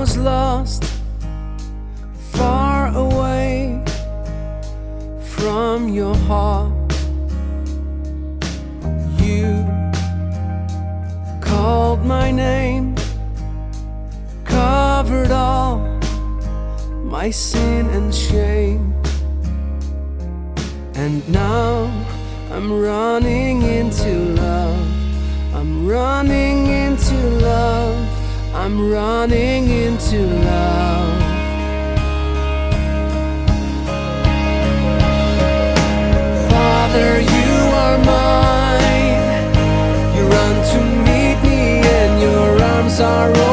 was lost, far away from your heart. You called my name, covered all my sin and shame. And now I'm running into love. I'm running into love. I'm running into love. Father, you are mine. You run to meet me and your arms are open.